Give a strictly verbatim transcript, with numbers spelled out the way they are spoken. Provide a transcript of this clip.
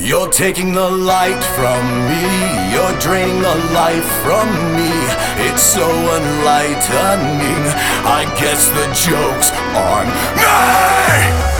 You're taking the light from me, you're draining the life from me. It's so enlightening, I guess the joke's on me.